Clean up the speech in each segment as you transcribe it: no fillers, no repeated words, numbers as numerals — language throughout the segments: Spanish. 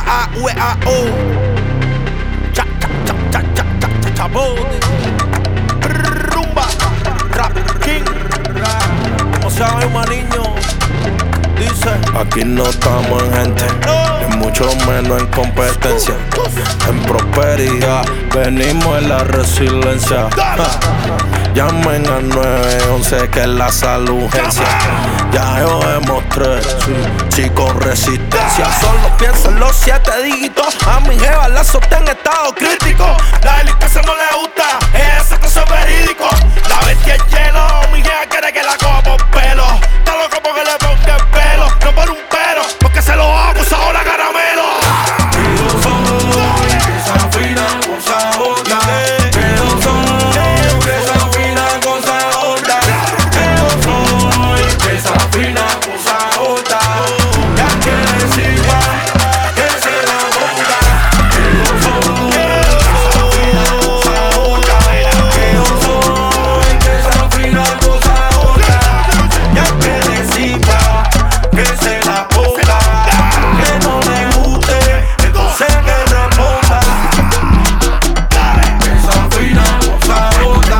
A-U-E-A-O. Chabote. Rumba. Rap King. Como se llama niño. Dice: aquí no estamos en gente, ni mucho menos en competencia. En prosperidad venimos en la resiliencia. Llamen al 911 que es la salud urgencia. Ya yo demostré, sí, con resistencia. Solo pienso en los 7 dígitos. A mi jeva la sostén en estado crítico. La delincuencia no le gusta, ese caso es verídico. La bestia es hielo, mi jeva quiere que la coja por pelo. Está loco porque le ponga el pelo, no por un pero, porque se lo hago, ahora caramelo. Y yo soy que se afina con sabota. Que yo soy que se afina con sabota. Que yo soy que se afina con sabota. Ya que decimos que se la boca. Que yo soy que se afina con sabota. Que yo soy que se afina con sabota. Ya que decimos que se la boca. Que no le guste, entonces que responda. Que se afina con sabota.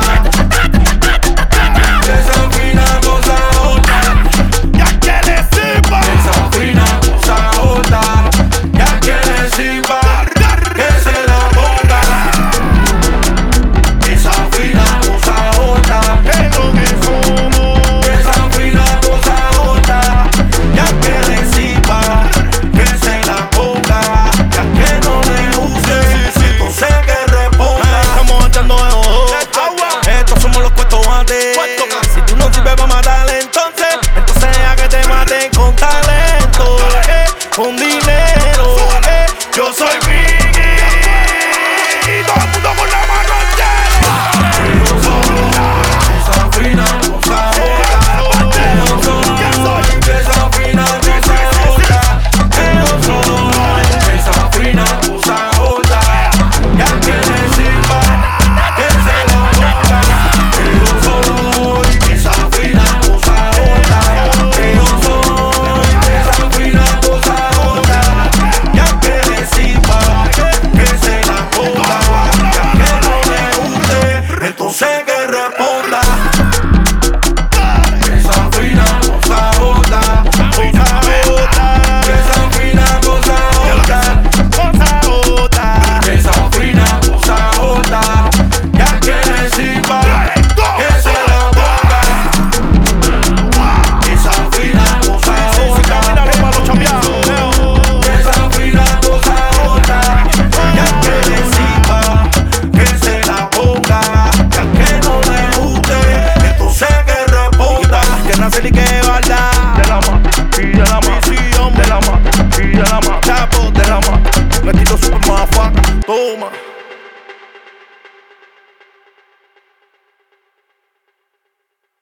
Que se afina con sabota. Ya que le sirva. Que se afina con sabota. Ya que le sirva. Que se la boca. Que se afina con sabota. Es lo que somos. Que se afina con sabota. Ya que le sirva. Que se la boca. Ya que no le use, entonces que responda. Estamos echando de ojo. Estos somos los cuestomates. Si tú no sirves para matar, entonces deja que te maten con talento, con dinero. Yo soy Biggie y todo el mundo con la mano llena. Que se afina con sabota. Que yo soy que se afina con sabota. Que yo soy que se afina con sabota. Ya que le sirva, que se la boca. Que yo soy que se afina con sabota. Que yo soy que se afina con sabota. Ya que le sirva, que se la boca. Ya que no le guste, entonces que responda. Que se afina con sabota. Que se afina con sabota. Que se afina con sabota. Ya que le sirva, que se la boca. Que se afina con sabota. Que se afina con sabota. Ya que le sirva, que se la boca. Ya que no le guste, entonces que responda. Que nace y que valda. De la ma, y de la ma, Misión de la ma, y de la ma. chapo de la mano. Metido super mafaca. Toma.